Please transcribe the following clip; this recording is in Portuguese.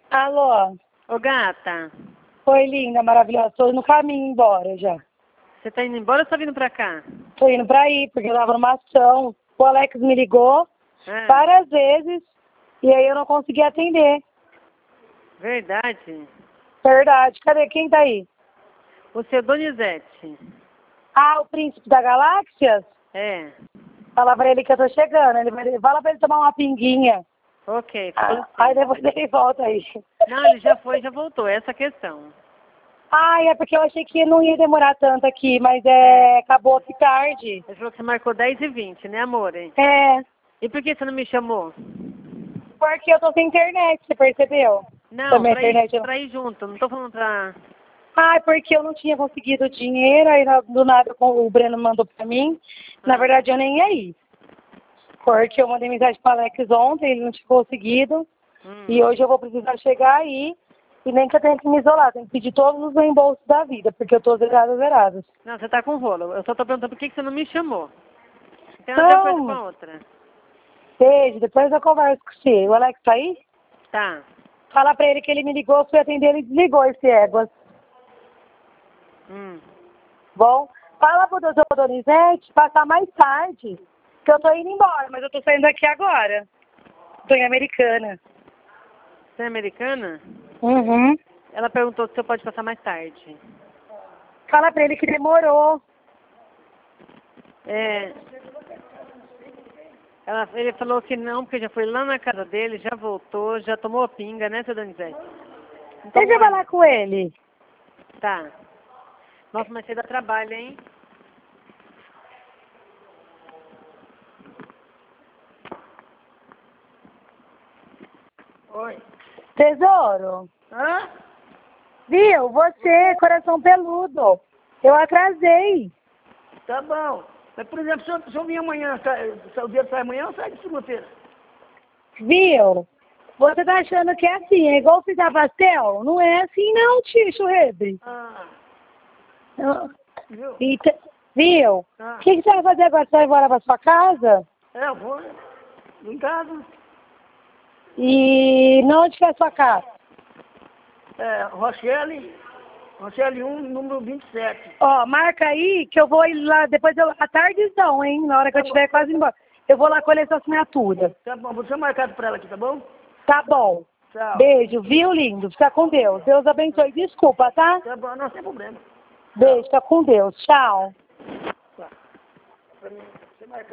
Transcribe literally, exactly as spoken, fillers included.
Alô? Ô, gata, Oi, linda, maravilhosa. Tô no caminho embora já. você tá indo embora ou tá vindo pra cá? Tô indo pra ir, porque eu tava numa ação. O Alex me ligou Ah, várias vezes e aí eu não consegui atender. verdade? Verdade. Cadê? Quem tá aí? O seu Donizete. Ah, o príncipe da galáxia? É, Fala pra ele que eu tô chegando. Ele vai... Fala pra ele tomar uma pinguinha. ok. Ah, Assim. aí depois ele volta aí. Não, ele já foi, já voltou, essa é a questão. Ah, é porque eu achei que não ia demorar tanto aqui, mas é, acabou aqui tarde. Ele falou que você marcou dez e vinte, né, amor? É, E por que você não me chamou? porque eu tô sem internet, você percebeu? Não, Também a pra ir, internet não... pra ir junto, não tô falando pra... Ah, é porque eu não tinha conseguido dinheiro, aí na- do nada o Breno mandou pra mim. Na Ah. verdade eu nem ia ir. Porque eu mandei mensagem pro Alex ontem, ele não tinha conseguido. Hum. E hoje eu vou precisar chegar aí. E nem que eu tenha que me isolar, tenho que pedir todos os reembolsos da vida, porque eu tô zerada, zerada. Não, você tá com rolo. Eu só tô perguntando por que que você não me chamou. Não tem nada a ver uma coisa com a Então, outra. beijo, depois eu converso com você. O Alex tá aí? Tá. Fala pra ele que ele me ligou, eu fui atender, ele desligou esse éguas. Hum. Bom, fala pro doutor Donizete passar mais tarde, que eu tô indo embora, mas eu tô saindo daqui agora. Tô em Americana. Você é americana? Uhum. Ela perguntou se você pode passar mais tarde. Fala pra ele que demorou. É... Ela, ele falou que não, porque já foi lá na casa dele, já voltou, já tomou a pinga, né, seu Donizete? Não Deixa tomou eu falar ainda. com ele. Tá. Nossa, mas você dá trabalho, hein? Oi. Tesouro, Hã? viu? Você, coração peludo. Eu atrasei. Tá bom. Mas, por exemplo, se eu, se eu vir amanhã, sai, sai- o dia sai amanhã, eu saio de segunda-feira. Viu? Você tá achando que é assim, é igual fritar pastel? Não é assim não, tio Churrebre. Ah, Eu- viu? e te- Viu? O Ah. que, que você vai fazer agora? Você vai embora pra sua casa? É, eu vou em casa. E não onde que é a sua casa? É, Rochelle, Rochelle um, número vinte e sete. Ó, marca aí que eu vou ir lá, depois eu, à tardezão, hein? Na hora que eu estiver quase embora. Eu vou lá colher sua assinatura. Tá bom, vou deixar marcado pra ela aqui, tá bom? Tá bom. Tchau. Beijo, viu, lindo? Fica com Deus. Deus abençoe. Desculpa, tá? Tá bom, não tem problema. Beijo, fica com Deus. Tchau. Tá. Pra mim.